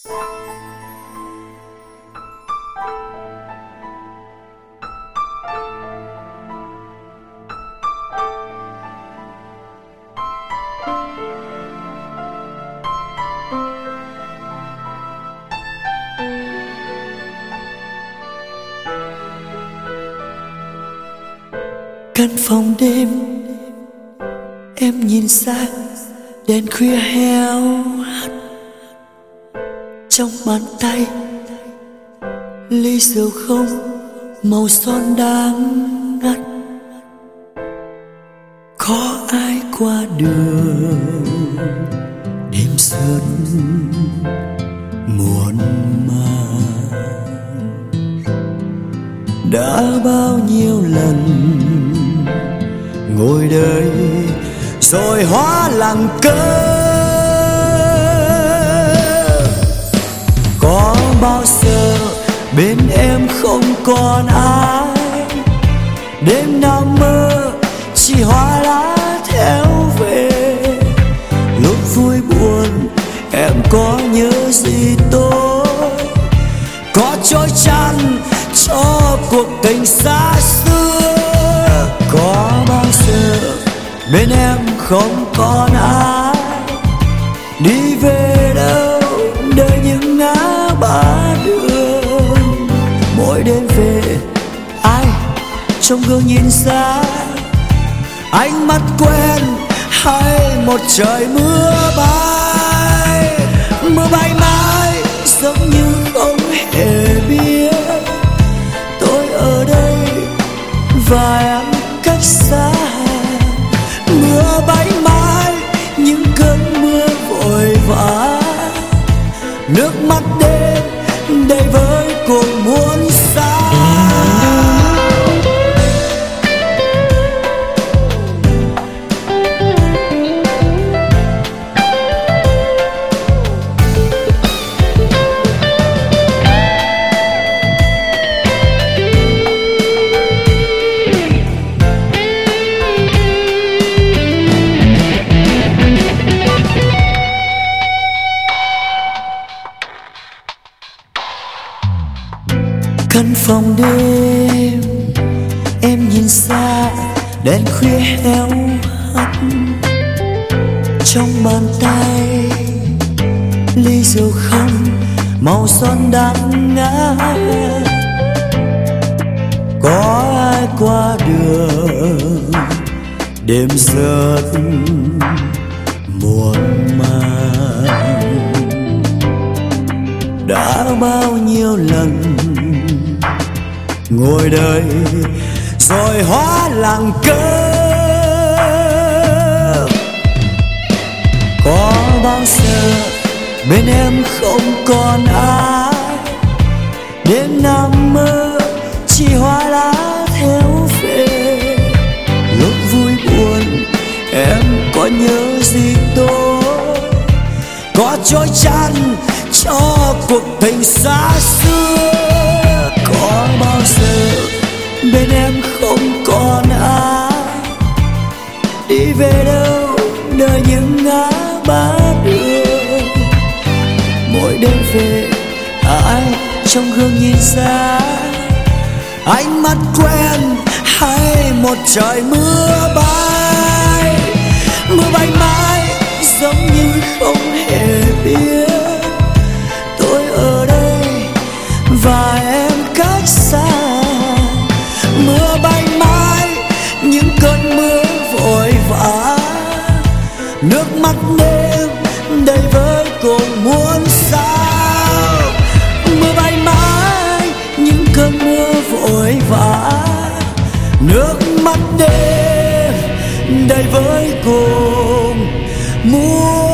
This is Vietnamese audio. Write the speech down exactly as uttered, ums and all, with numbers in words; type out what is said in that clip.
Căn phòng đêm em nhìn sang đèn khuya héo hắt, trong bàn tay ly rượu không màu son đáng ngắt. Có ai qua đường đêm xuân muộn màng, đã bao nhiêu lần ngồi đây rồi hóa lặng cớ. Có bao giờ bên em không còn ai, đêm nằm mơ chỉ hoa lá theo về. Lúc vui buồn em có nhớ gì tôi, có trôi chăn cho cuộc tình xa xưa. Có bao giờ bên em không còn ai, đi về đâu đời những ngã ba đường. Mỗi đêm về ai trong gương nhìn ra, ánh mắt quen hay một trời mưa bay. Mưa bay mãi giống như không hề biết tôi ở đây và em cách xa. Mưa bay mãi những cơn mưa vội vã, nước mắt đêm đầy với cùng muốn xa. Căn phòng đêm em nhìn xa đèn khuya héo hắt, trong bàn tay ly rượu không màu son đắng ngát. Có ai qua đường đêm rất muộn màng, đã bao nhiêu lần ngồi đây rồi hóa lặng cớ. Có bao giờ bên em không còn ai, đêm nằm mơ chỉ hoa lá theo về. Lúc vui buồn em có nhớ gì tôi, có trôi chăn cho cuộc tình xa xưa. Có bao giờ bên em không còn ai, đi về đâu đời những ngã ba đường. Mỗi đêm về ai trong gương nhìn ra, ánh mắt quen hay một trời mưa bay. Mưa bay mãi giống như không hề biết tôi ở đây và em cách xa. Mưa bay mãi những cơn mưa vội vã, nước mắt đêm đầy với cùng muốn sao. Mưa bay mãi những cơn mưa vội vã, nước mắt đêm đầy với cùng muốn